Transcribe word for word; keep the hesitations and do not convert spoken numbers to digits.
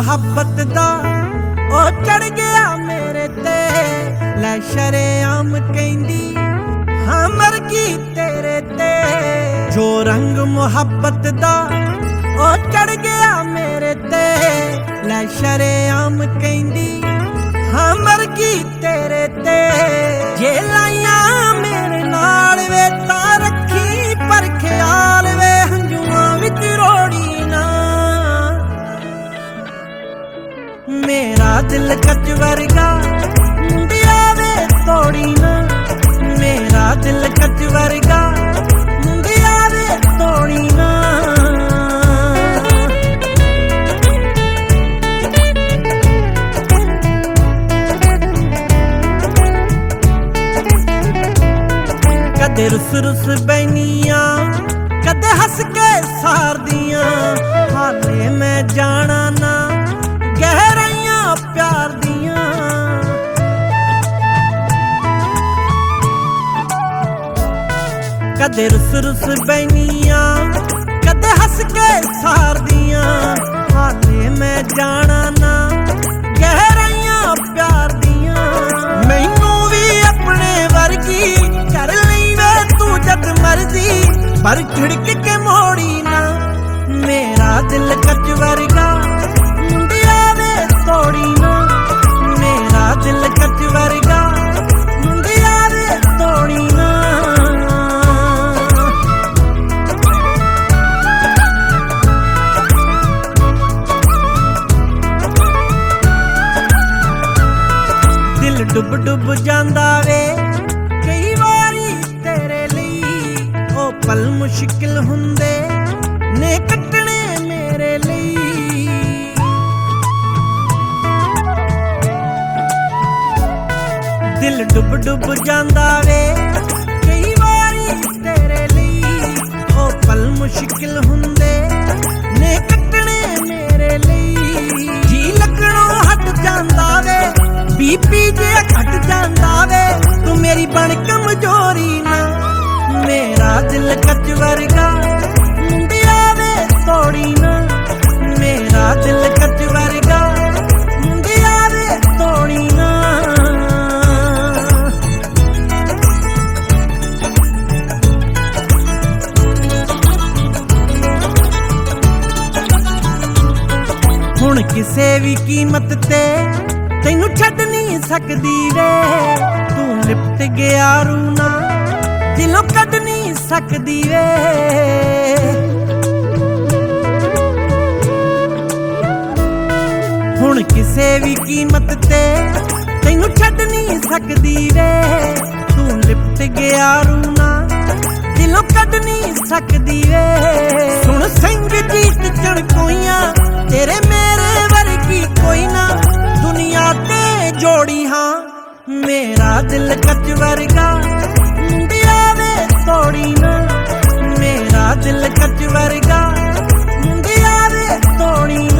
मुहब्बत दा ओ चढ़ गया मेरे ते लै शरेआम कहंदी हाँ मर गई तेरे ते। जो रंग मुहब्बत दा ओ चढ़ गया मेरे ते लै शरेआम कहंदी हाँ मर गई तेरे ते। जे लाइया मेरे नाल वे तां रखी पर ख्याल वे हंजुआं विच रोड़ी ना। मेरा दिल कच वर्गा मुंडिया वे तोड़ी ना। मेरा दिल कच वर्गा मुंडिया वे तोड़ी ना। कदे रुस रुस बैनिया कदे हस के सार दियां हाले मैं जाना ना गहराइयां प्यार दियां। कदे रुस रुस बैनिया कदे हस के सार दियां हाले मैं जाना ना गहराइयां प्यार दियां। मैनू भी अपने वर्गी कर लई वे तू जद मर्जी पर खिड़क के मोड़ी ना। मेरा दिल कच वर्गा मुंडिया वे तोड़ी ना। मेरा दिल कच वर्गा मुंडिया वे तोड़ी ना। दिल डुब डुब जांदा वे कई वारी तेरे लई ओ पल मुश्किल हुंदे ने कटने मेरे लई। दिल डुब डुब जांदा वे कई वारी तेरे लई ओ पल मुश्किल हुंदे ने कटने मेरे लई। जी लगणों हट जांदा वे बीपी जे घट जांदा वे तू मेरी बन कमजोरी ना। मेरा दिल कच वर्गा मुंडिया वे तोड़ी ना। मेरा दिल कच वर्गा मुंडिया वे तोड़ी ना। हुण किसे भी कीमत ते तैनू छड्ड नहीं सकदी वे तू लिपट गया रूना दिलों कढ नहीं सकदी वे। हुण किसे भी कीमत ते तैनू छड्ड नहीं सकदी वे तू लिपट गया रूना दिलों कढ नहीं सकदी वे। सुन सिंह जीत चणकोइयां तेरे मेरे वर्गी कोई ना दुनिया ते जोड़ी हाँ। मेरा दिल कच वर्गा मुंडिया वे तोड़ी ना। मेरा दिल कच वर्गा मुंडिया वे तोड़ी